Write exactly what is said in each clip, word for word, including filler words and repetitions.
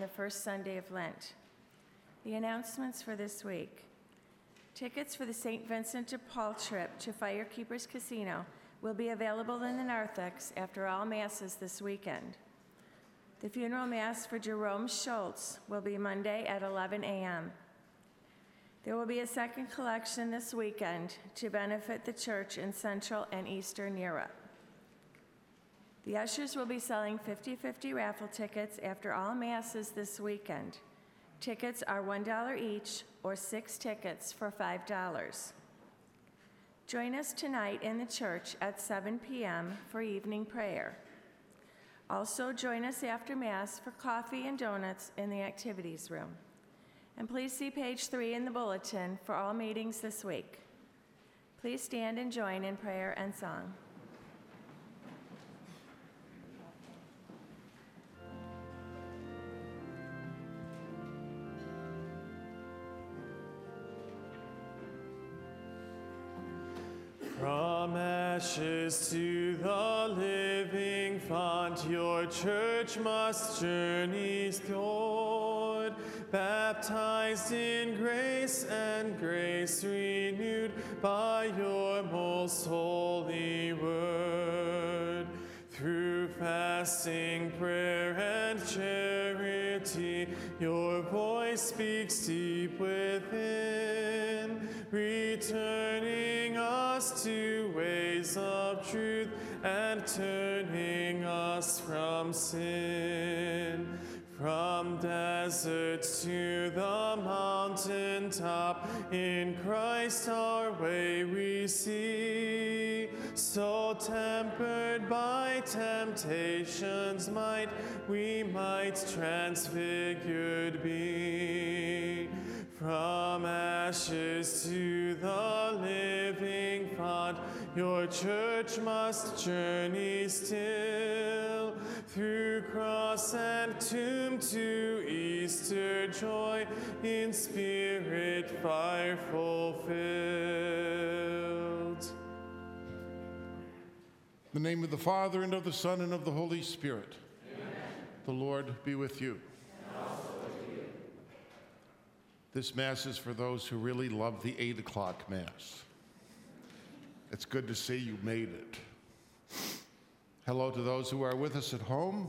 the first Sunday of Lent. The announcements for this week. Tickets for the Saint Vincent de Paul trip to Firekeepers Casino will be available in the narthex after all masses this weekend. The funeral mass for Jerome Schultz will be Monday at eleven a.m. There will be a second collection this weekend to benefit the church in Central and Eastern Europe. The ushers will be selling fifty-fifty raffle tickets after all masses this weekend. Tickets are one dollar each, or six tickets for five dollars. Join us tonight in the church at seven p.m. for evening prayer. Also, join us after Mass for coffee and donuts in the activities room. And please see page three in the bulletin for all meetings this week. Please stand and join in prayer and song. From ashes to the living font, your church must journey toward, baptized in grace and grace renewed by your most holy word. Through fasting, prayer, and charity, your voice speaks deep within, returning us to ways of truth and turning us from sin. From deserts to the mountaintop, in Christ our way we see. So tempered by temptation's might, we might transfigured be. From ashes to the living font, your church must journey still, through cross and tomb to Easter joy, in spirit fire fulfilled. In the name of the Father, and of the Son, and of the Holy Spirit. Amen. The Lord be with you. And also with you. This Mass is for those who really love the eight o'clock Mass. It's good to see you made it. Hello to those who are with us at home.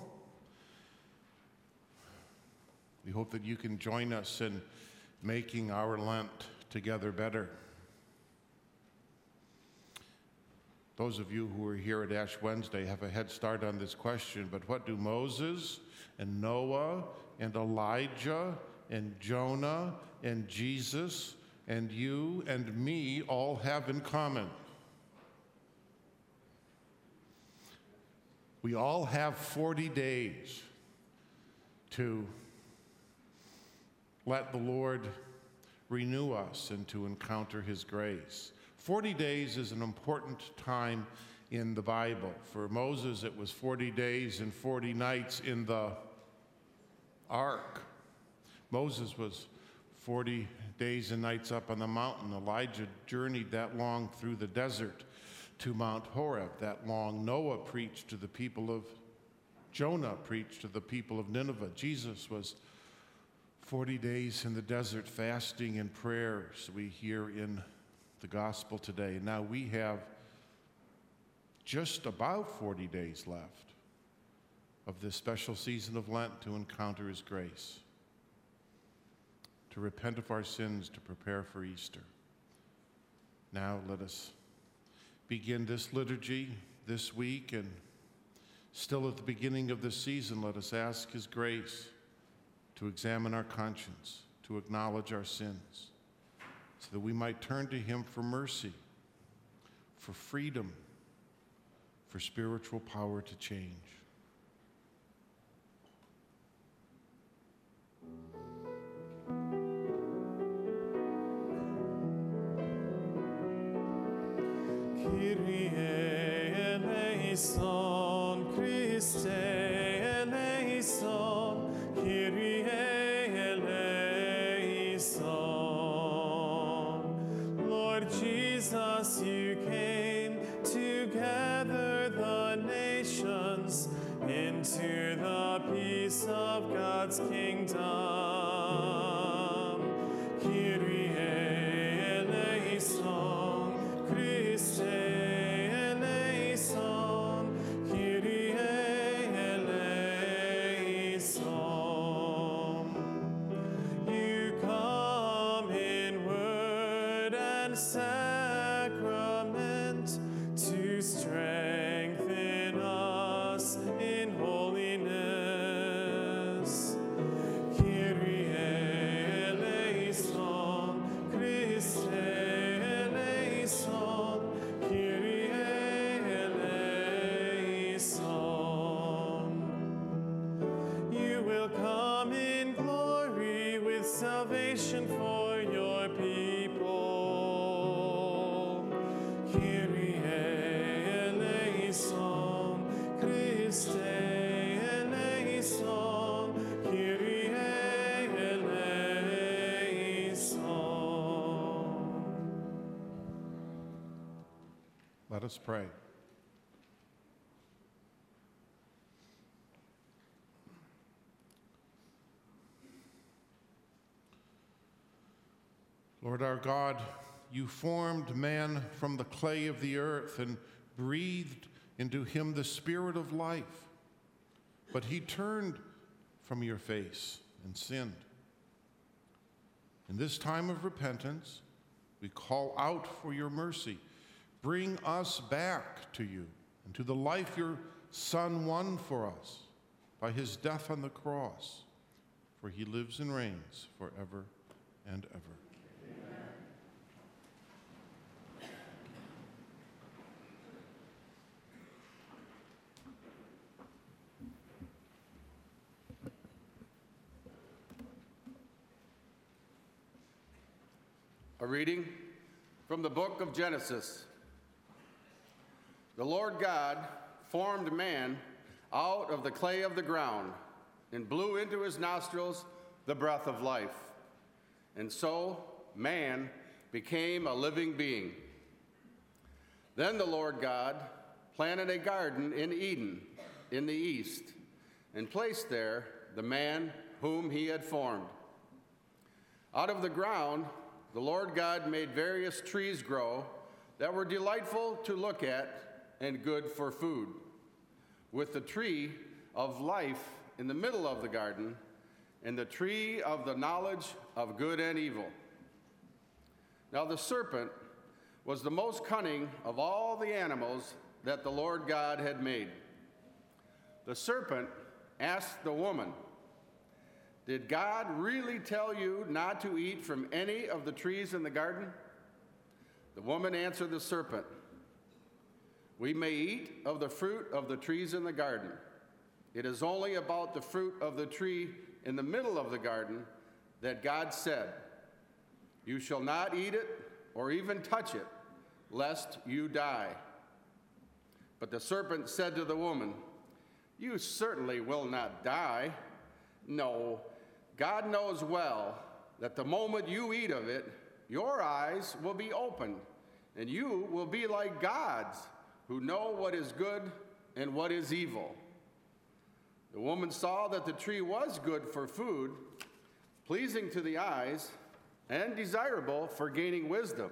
We hope that you can join us in making our Lent together better. Those of you who are here at Ash Wednesday have a head start on this question, but what do Moses and Noah and Elijah and Jonah and Jesus and you and me all have in common? We all have forty days to let the Lord renew us and to encounter his grace. forty days is an important time in the Bible. For Moses, it was forty days and forty nights in the ark. Moses was forty days and nights up on the mountain. Elijah journeyed that long through the desert to Mount Horeb that long. Noah preached to the people of, Jonah preached to the people of Nineveh. Jesus was forty days in the desert fasting and prayers we hear in the gospel today. Now we have just about forty days left of this special season of Lent to encounter his grace, to repent of our sins, to prepare for Easter. Now let us begin this liturgy this week, and still at the beginning of this season, let us ask his grace to examine our conscience, to acknowledge our sins, so that we might turn to him for mercy, for freedom, for spiritual power to change. Kyrie eleison, Christe eleison, Kyrie eleison. Lord Jesus, you came to gather the nations into the peace of God's God's kingdom. Kyrie eleison, Christe eleison, Kyrie eleison. You come in word and sacrament to strengthen us in holiness. Kyrie eleison, Christe eleison, Kyrie eleison. You will come in glory with salvation for your people. Kyrie eleison, Christe eleison, Kyrie eleison. Let us pray. Lord our God, you formed man from the clay of the earth and breathed into him the spirit of life. But he turned from your face and sinned. In this time of repentance, we call out for your mercy. Bring us back to you and to the life your Son won for us by his death on the cross. For he lives and reigns forever and ever. A reading from the book of Genesis. The Lord God formed man out of the clay of the ground and blew into his nostrils the breath of life. And so man became a living being. Then the Lord God planted a garden in Eden in the east and placed there the man whom he had formed. Out of the ground the Lord God made various trees grow that were delightful to look at and good for food, with the tree of life in the middle of the garden and the tree of the knowledge of good and evil. Now the serpent was the most cunning of all the animals that the Lord God had made. The serpent asked the woman, "Did God really tell you not to eat from any of the trees in the garden?" The woman answered the serpent, "We may eat of the fruit of the trees in the garden. It is only about the fruit of the tree in the middle of the garden that God said, 'You shall not eat it or even touch it, lest you die.' But the serpent said to the woman, 'You certainly will not die. No, God knows well that the moment you eat of it, your eyes will be opened, and you will be like gods, who know what is good and what is evil.' The woman saw that the tree was good for food, pleasing to the eyes, and desirable for gaining wisdom.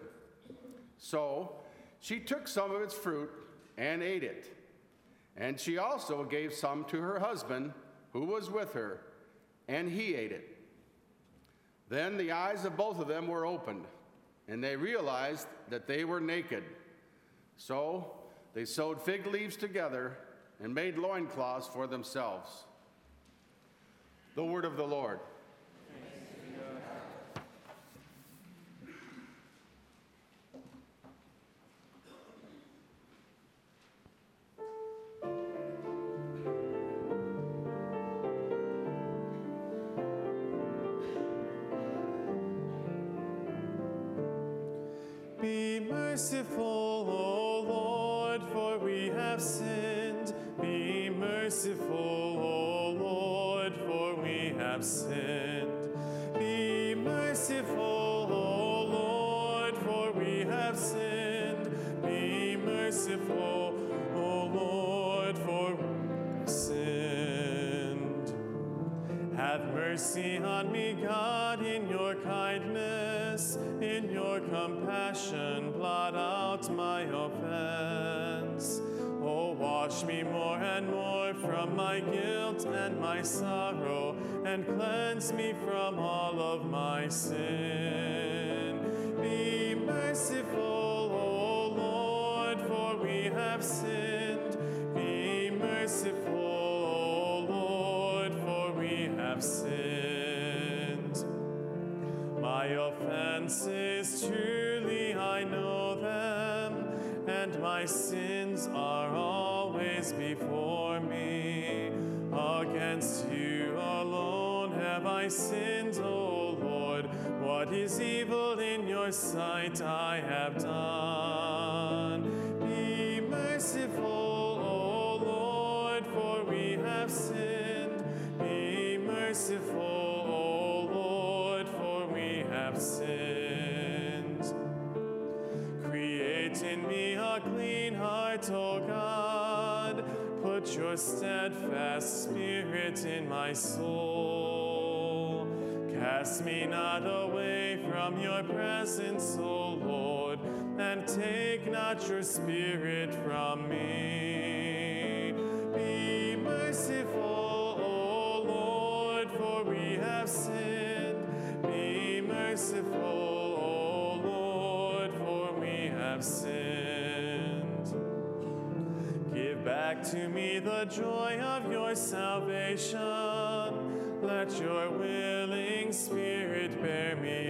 So she took some of its fruit and ate it. And she also gave some to her husband, who was with her, and he ate it. Then the eyes of both of them were opened, and they realized that they were naked. So they sewed fig leaves together and made loincloths for themselves." The word of the Lord. Be merciful, O Lord, for we have sinned. Be merciful, O Lord, for we have sinned. Be merciful, O Lord, for we have sinned. Be merciful, O Lord, for we have sinned. Have mercy on me, God, in your kindness. In your compassion, blot out my offense. Oh, wash me more and more from my guilt and my sorrow, and cleanse me from all of my sin. Be merciful, O Lord, for we have sinned. Be merciful, O Lord, for we have sinned. My offenses, truly I know them, and my sins are always before me. Against you alone have I sinned, O Lord. What is evil in your sight I have done. Be merciful, O Lord, for we have sinned. Be merciful, O Lord, for we have sinned. Create in me a clean heart, O God. Put your steadfast spirit in my soul. Cast me not away from your presence, O Lord, and take not your spirit from me. Be merciful, O Lord, for we have sinned. Be merciful, O Lord, for we have sinned. Give back to me the joy of your salvation. Let your willing spirit bear me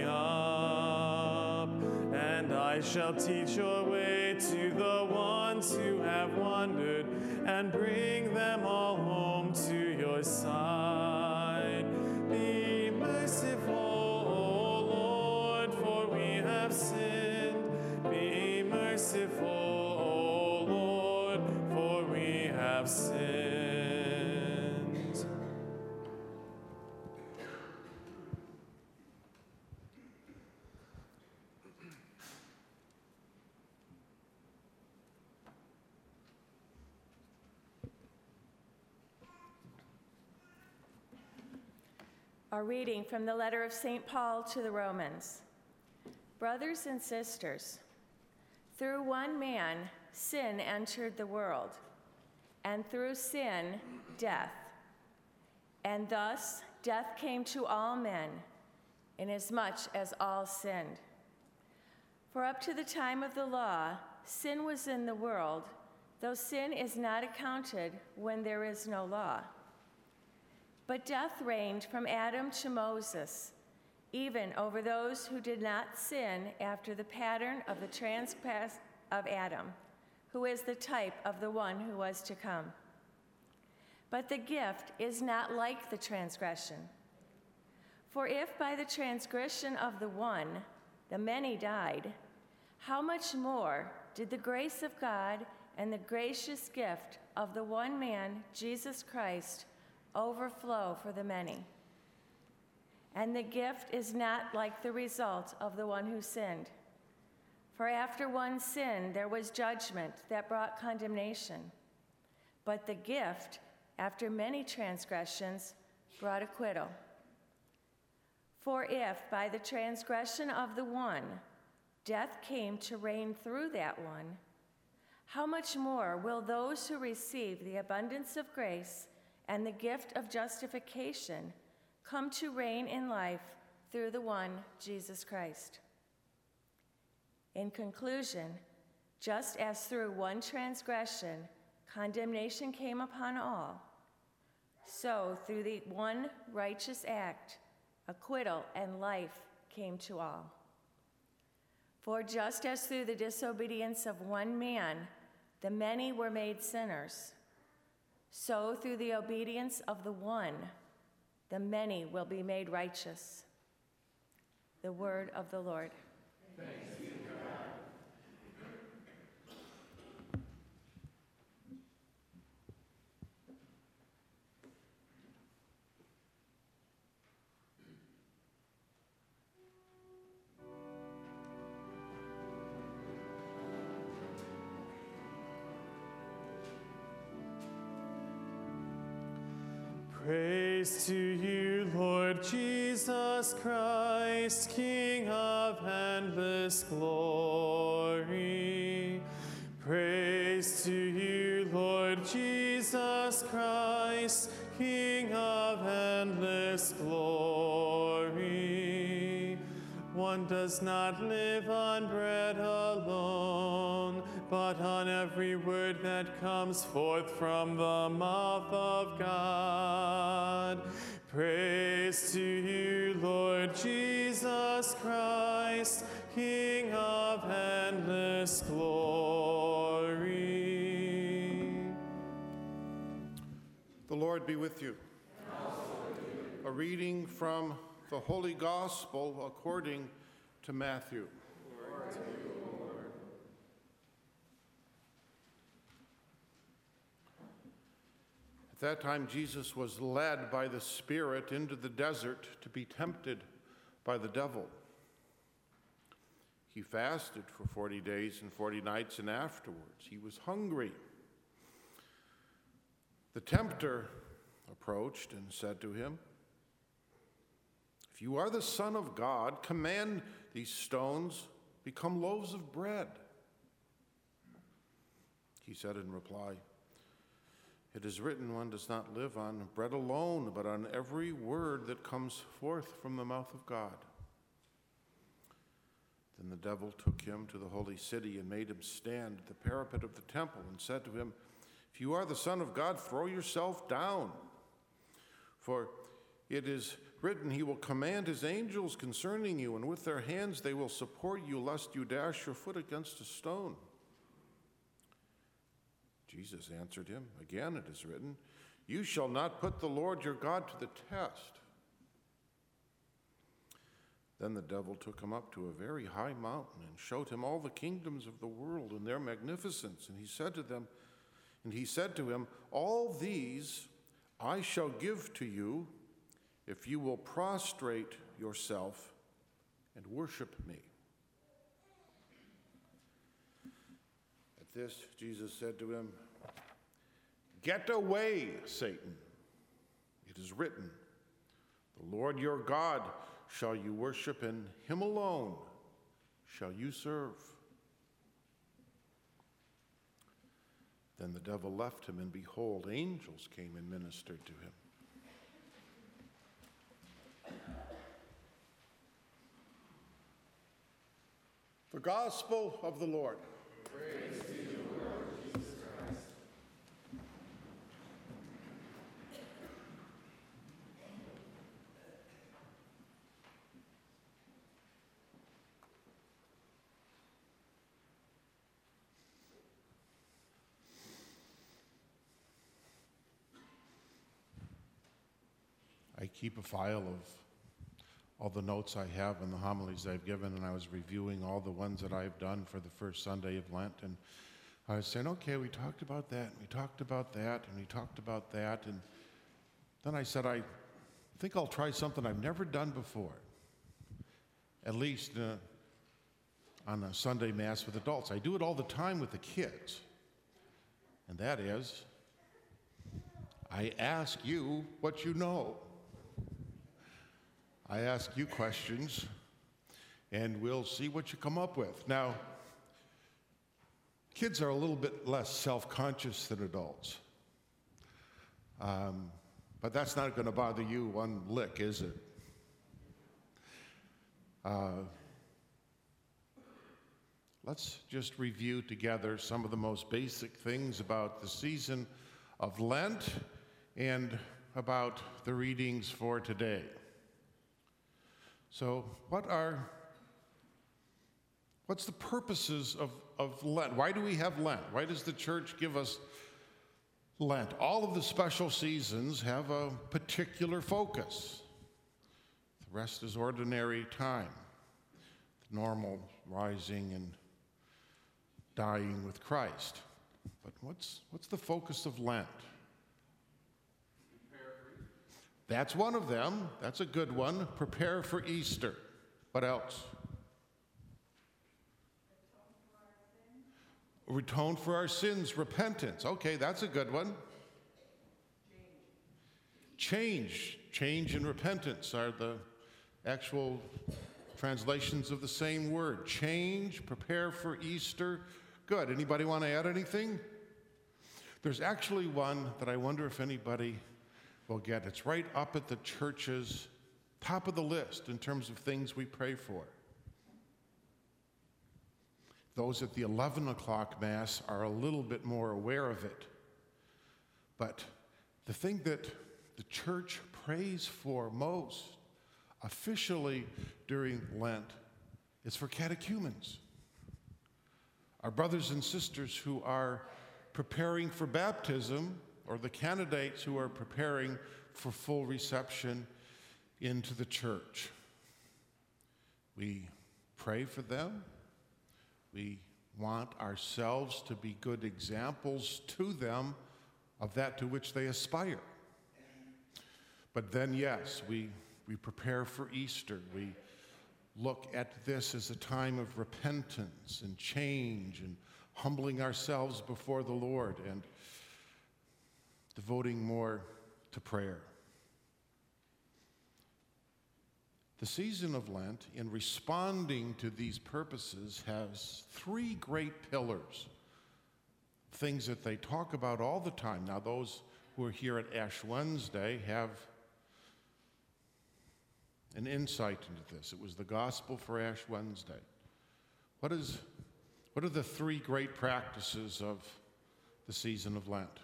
up, and I shall teach your way to the ones who have wandered, and bring them all home to your side. Be merciful, O Lord, for we have sinned. Be merciful, O Lord, for we have sinned. A reading from the letter of Saint Paul to the Romans. Brothers and sisters, through one man sin entered the world, and through sin death. And thus death came to all men, inasmuch as all sinned. For up to the time of the law, sin was in the world, though sin is not accounted when there is no law. But death reigned from Adam to Moses, even over those who did not sin after the pattern of the trespass of Adam, who is the type of the one who was to come. But the gift is not like the transgression. For if by the transgression of the one the many died, how much more did the grace of God and the gracious gift of the one man, Jesus Christ, overflow for the many? And the gift is not like the result of the one who sinned. For after one sin, there was judgment that brought condemnation. But the gift, after many transgressions, brought acquittal. For if by the transgression of the one, death came to reign through that one, how much more will those who receive the abundance of grace and the gift of justification come to reign in life through the one, Jesus Christ? In conclusion, just as through one transgression condemnation came upon all, so through the one righteous act, acquittal and life came to all. For just as through the disobedience of one man the many were made sinners, so through the obedience of the one, the many will be made righteous. The word of the Lord. Thanks be to God. Praise to you, Lord Jesus Christ, King of endless glory. Praise to you, Lord Jesus Christ, King of endless glory. One does not live on bread alone, but on every word that comes forth from the mouth of God. Praise to you, Lord Jesus Christ, King of endless glory. The Lord be with you. A reading from the Holy Gospel according to Matthew. Glory to you, Lord. At that time, Jesus was led by the Spirit into the desert to be tempted by the devil. He fasted for forty days and forty nights, and afterwards he was hungry. The tempter approached and said to him, "If you are the Son of God, command these stones become loaves of bread." He said in reply, "It is written, one does not live on bread alone, but on every word that comes forth from the mouth of God." Then the devil took him to the holy city and made him stand at the parapet of the temple and said to him, "If you are the Son of God, throw yourself down. For it is written, he will command his angels concerning you, and with their hands they will support you, lest you dash your foot against a stone." Jesus answered him, "Again it is written, you shall not put the Lord your God to the test." Then the devil took him up to a very high mountain and showed him all the kingdoms of the world and their magnificence. And he said to them, and he said to him, "All these I shall give to you if you will prostrate yourself and worship me." At this, Jesus said to him, "Get away, Satan. It is written, the Lord your God shall you worship, and him alone shall you serve." Then the devil left him, and behold, angels came and ministered to him. The Gospel of the Lord. Praise to you, Lord Jesus Christ. I keep a file of all the notes I have and the homilies I've given, and I was reviewing all the ones that I've done for the first Sunday of Lent, and I was saying, okay, we talked about that, and we talked about that, and we talked about that, and then I said, I think I'll try something I've never done before, at least uh, on a Sunday Mass with adults. I do it all the time with the kids, and that is, I ask you what you know. I ask you questions, and we'll see what you come up with. Now, kids are a little bit less self-conscious than adults. Um, but that's not going to bother you one lick, is it? Uh, let's just review together some of the most basic things about the season of Lent and about the readings for today. So what are, what's the purposes of, of Lent? Why do we have Lent? Why does the church give us Lent? All of the special seasons have a particular focus. The rest is ordinary time, the normal rising and dying with Christ. But what's, what's the focus of Lent? That's one of them. That's a good one. Prepare for Easter. What else? Atone for our sins. Repentance. Okay, that's a good one. Change, change and repentance are the actual translations of the same word. Change, prepare for Easter. Good. Anybody want to add anything? There's actually one that I wonder if anybody will get. It's right up at the church's top of the list in terms of things we pray for. Those at the eleven o'clock Mass are a little bit more aware of it. But the thing that the church prays for most officially during Lent is for catechumens, our brothers and sisters who are preparing for baptism, or the candidates who are preparing for full reception into the church. We pray for them. We want ourselves to be good examples to them of that to which they aspire. But then, yes, we, we prepare for Easter. We look at this as a time of repentance and change and humbling ourselves before the Lord and devoting more to prayer. The season of Lent, in responding to these purposes, has three great pillars, things that they talk about all the time. Now, those who are here at Ash Wednesday have an insight into this. It was the gospel for Ash Wednesday. What is, what are the three great practices of the season of Lent?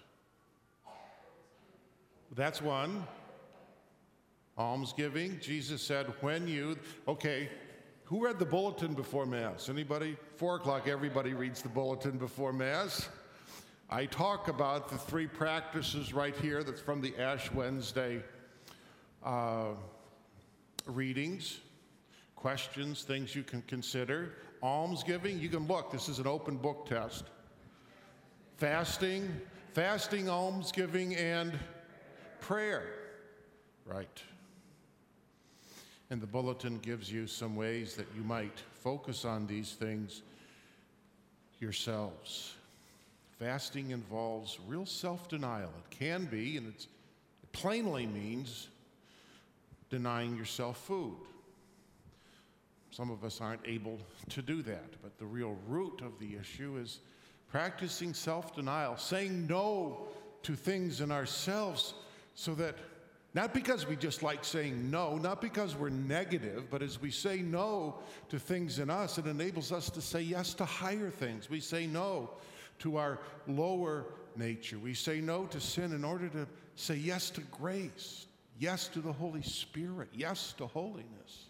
That's one. Almsgiving. Jesus said, when you, okay, who read the bulletin before Mass? Anybody? Four o'clock, everybody reads the bulletin before Mass. I talk about the three practices right here that's from the Ash Wednesday uh, readings, questions, things you can consider. Almsgiving, you can look, this is an open book test. Fasting, fasting, almsgiving, and prayer, right? And the bulletin gives you some ways that you might focus on these things yourselves. Fasting involves real self-denial. It can be, and it's, it plainly means denying yourself food. Some of us aren't able to do that, but the real root of the issue is practicing self-denial, saying no to things in ourselves so that, not because we just like saying no, not because we're negative, but as we say no to things in us, it enables us to say yes to higher things. We say no to our lower nature. We say no to sin in order to say yes to grace, yes to the Holy Spirit, yes to holiness.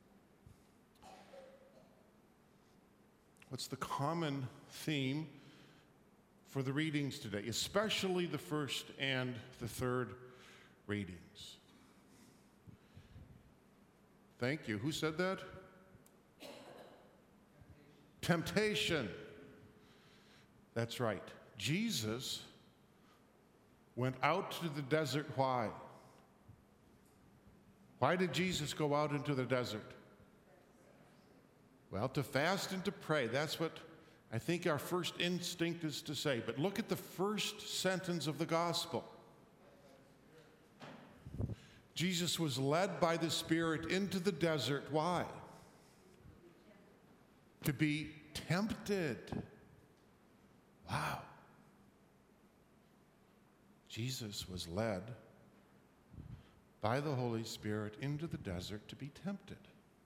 What's the common theme for the readings today, especially the first and the third readings? Thank you. Who said that? Temptation. That's right. Jesus went out to the desert. Why? Why did Jesus go out into the desert? Well, to fast and to pray. That's what I think our first instinct is to say. But look at the first sentence of the gospel. Jesus was led by the Spirit into the desert. Why? To be tempted. Wow. Jesus was led by the Holy Spirit into the desert to be tempted.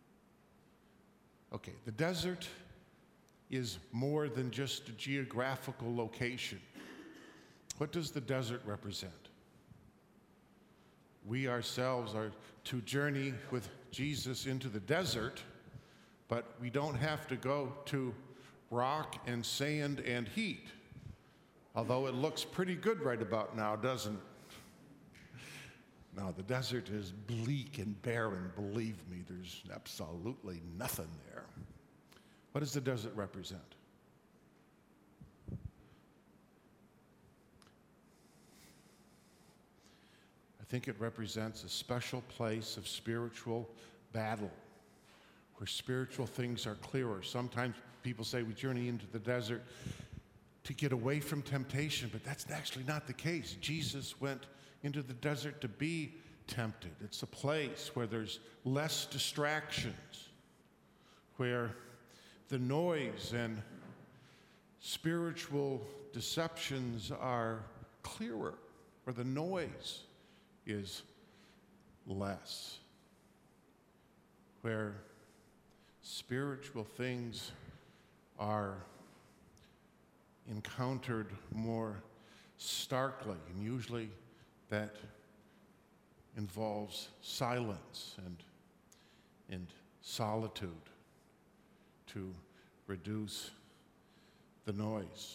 Okay, the desert is more than just a geographical location. What does the desert represent? We ourselves are to journey with Jesus into the desert, but we don't have to go to rock and sand and heat, although it looks pretty good right about now, doesn't it? No, the desert is bleak and barren. Believe me, there's absolutely nothing there. What does the desert represent? I think it represents a special place of spiritual battle, where spiritual things are clearer. Sometimes people say we journey into the desert to get away from temptation, but that's actually not the case. Jesus went into the desert to be tempted. It's a place where there's less distractions, where the noise and spiritual deceptions are clearer, where the noise is less, where spiritual things are encountered more starkly, and usually that involves silence and, and solitude to reduce the noise.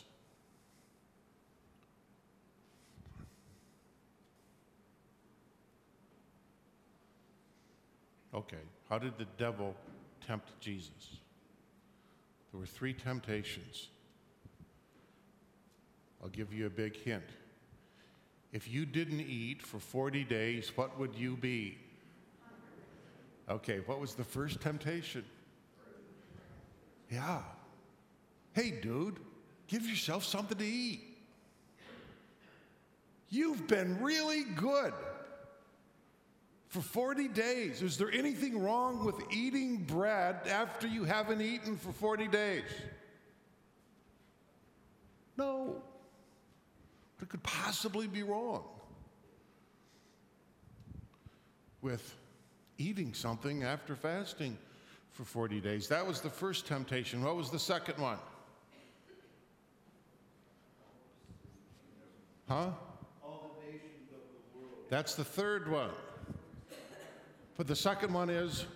Okay, how did the devil tempt Jesus? There were three temptations. I'll give you a big hint. If you didn't eat for forty days, what would you be? Okay, what was the first temptation? Yeah. Hey, dude, give yourself something to eat. You've been really good for forty days. Is there anything wrong with eating bread after you haven't eaten for forty days? No. What could possibly be wrong with eating something after fasting for forty days? That was the first temptation. What was the second one? Huh? All the nations of the world. That's the third one. But the second one is,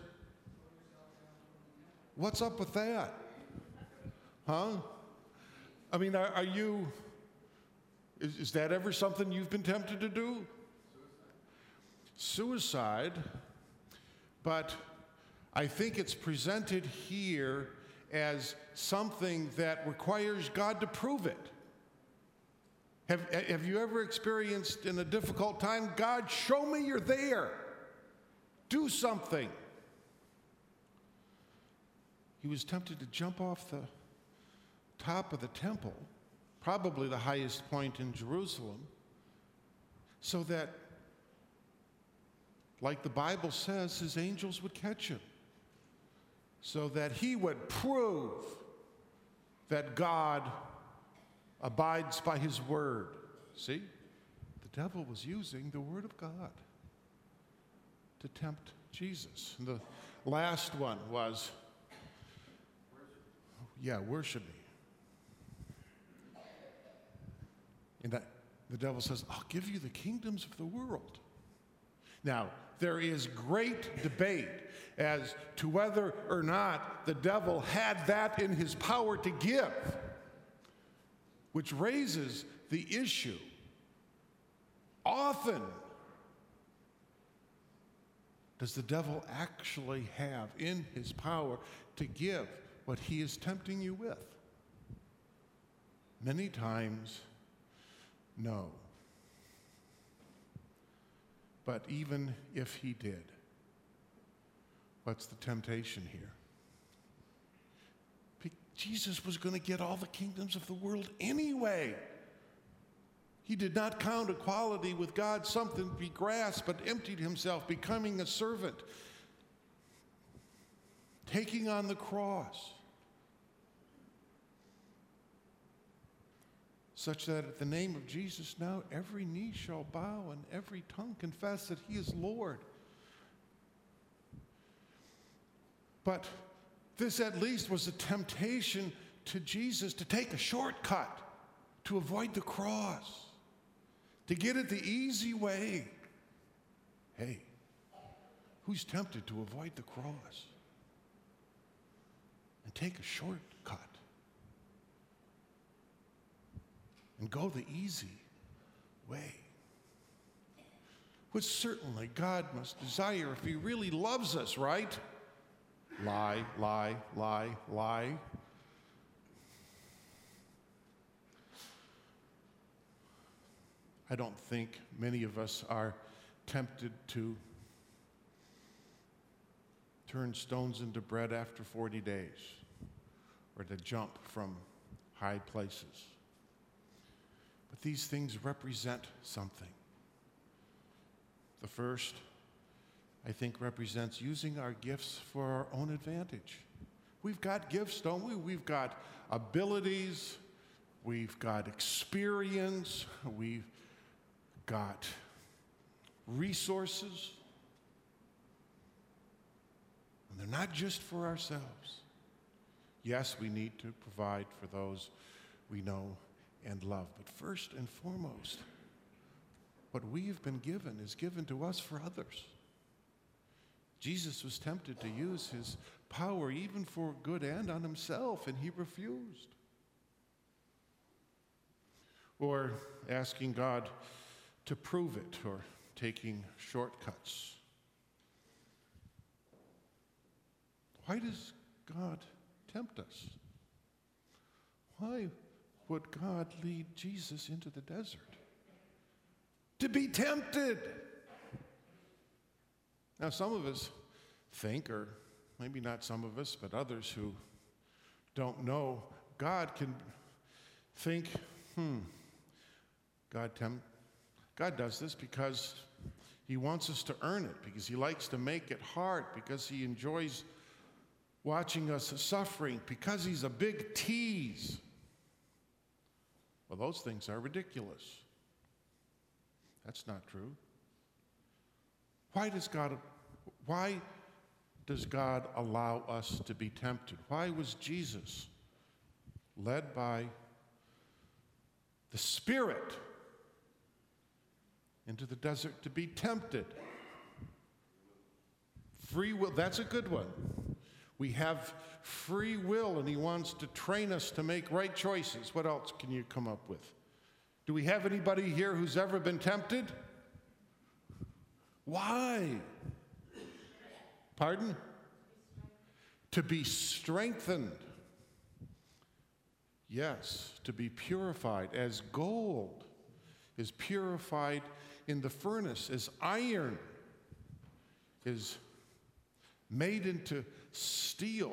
what's up with that? Huh? I mean, are, are you, is, is that ever something you've been tempted to do? Suicide. Suicide, but I think it's presented here as something that requires God to prove it. Have, have you ever experienced in a difficult time, God, show me you're there. Do something. He was tempted to jump off the top of the temple, probably the highest point in Jerusalem, so that, like the Bible says, his angels would catch him, so that he would prove that God abides by his word. See? The devil was using the word of God to tempt Jesus. And the last one was, yeah, worship me. And that, the devil says, I'll give you the kingdoms of the world. Now, there is great debate as to whether or not the devil had that in his power to give, which raises the issue. Often, does the devil actually have in his power to give what he is tempting you with? Many times, no. But even if he did, what's the temptation here? Jesus was going to get all the kingdoms of the world anyway. He did not count equality with God something to be grasped, but emptied himself, becoming a servant, taking on the cross, such that at the name of Jesus now every knee shall bow and every tongue confess that he is Lord. But this at least was a temptation to Jesus to take a shortcut, to avoid the cross, to get it the easy way. Hey, who's tempted to avoid the cross and take a shortcut and go the easy way? Which certainly God must desire if he really loves us, right? Lie, lie, lie, lie. I don't think many of us are tempted to turn stones into bread after forty days or to jump from high places. But these things represent something. The first, I think, represents using our gifts for our own advantage. We've got gifts, don't we? We've got abilities, we've got experience, we've got resources. And they're not just for ourselves. Yes, we need to provide for those we know and love. But first and foremost, what we've been given is given to us for others. Jesus was tempted to use his power even for good and on himself, and he refused. Or asking God to prove it, or taking shortcuts. Why does God tempt us? Why would God lead Jesus into the desert? To be tempted. Now, some of us think, or maybe not some of us, but others who don't know, God can think, hmm, God tempt, God does this because he wants us to earn it, because he likes to make it hard, because he enjoys watching us suffering, because he's a big tease. Well, those things are ridiculous. That's not true. Why does God, why does God allow us to be tempted? Why was Jesus led by the Spirit into the desert to be tempted? Free will, that's a good one. We have free will, and he wants to train us to make right choices. What else can you come up with? Do we have anybody here who's ever been tempted? Why? Pardon? To be strengthened. Yes, to be purified as gold is purified in the furnace, as iron is made into steel,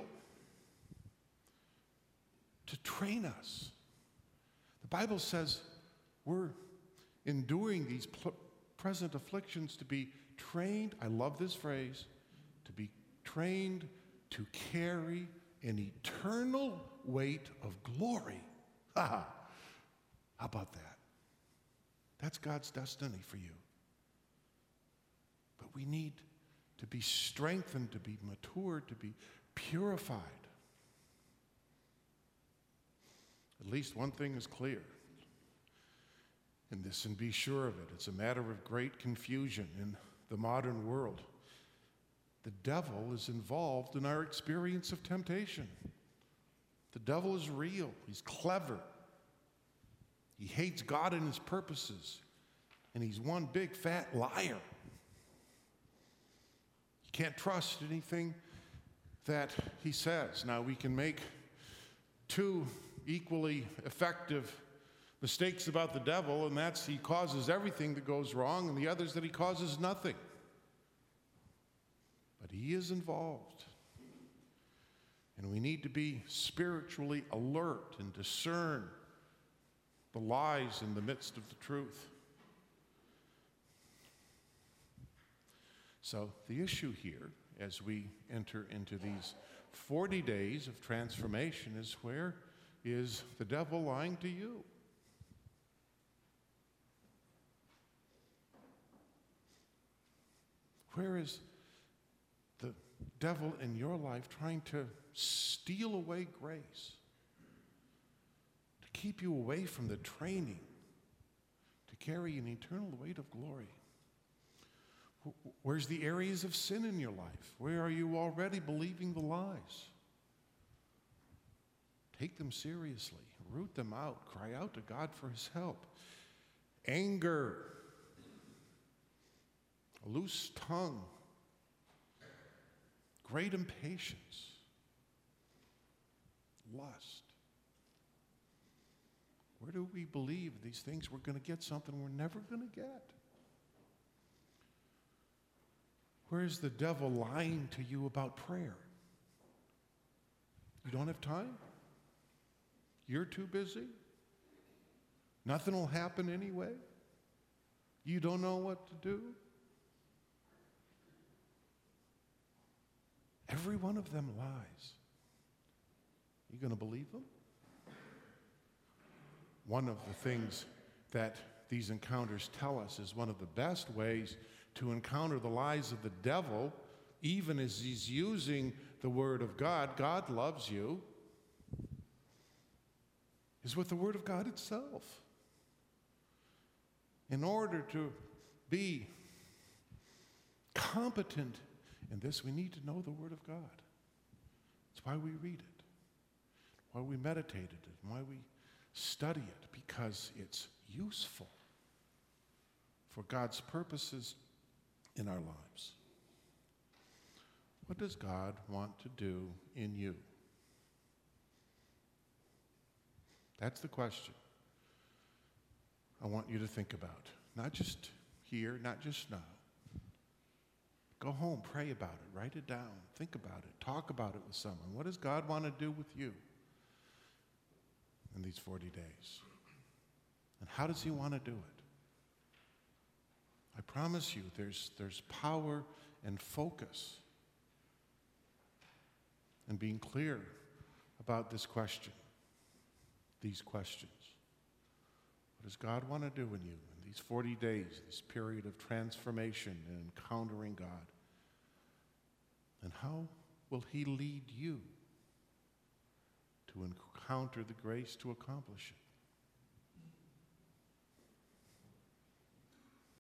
to train us. The Bible says we're enduring these pl- present afflictions to be trained, I love this phrase, to be trained to carry an eternal weight of glory. Ha! How about that? That's God's destiny for you. But we need to be strengthened, to be matured, to be purified. At least one thing is clear in this, and be sure of it. It's a matter of great confusion in the modern world. The devil is involved in our experience of temptation. The devil is real. He's clever. He hates God and his purposes. And he's one big fat liar. You can't trust anything that he says. Now, we can make two equally effective mistakes about the devil, and that's he causes everything that goes wrong, and the other is that he causes nothing. But he is involved. And we need to be spiritually alert and discern the lies in the midst of the truth. So the issue here, as we enter into these forty days of transformation, is where is the devil lying to you? Where is the devil in your life trying to steal away grace, to keep you away from the training, to carry an eternal weight of glory? Where's the areas of sin in your life? Where are you already believing the lies? Take them seriously. Root them out. Cry out to God for his help. Anger, a loose tongue, great impatience, lust. Where do we believe these things we're going to get something we're never going to get? Where's the devil lying to you about prayer? You don't have time? You're too busy? Nothing will happen anyway? You don't know what to do? Every one of them lies. You going to believe them? One of the things that these encounters tell us is one of the best ways to encounter the lies of the devil, even as he's using the Word of God. God loves you, is with the Word of God itself. In order to be competent in this, we need to know the Word of God. That's why we read it, why we meditate it, and why we study it, because it's useful for God's purposes in our lives. What does God want to do in you? That's the question I want you to think about. Not just here, not just now. Go home, pray about it, write it down, think about it, talk about it with someone. What does God want to do with you in these forty days? And how does he want to do it? I promise you there's, there's power and focus in being clear about this question, these questions. What does God want to do in you in these forty days, this period of transformation and encountering God? And how will he lead you to encounter the grace to accomplish it?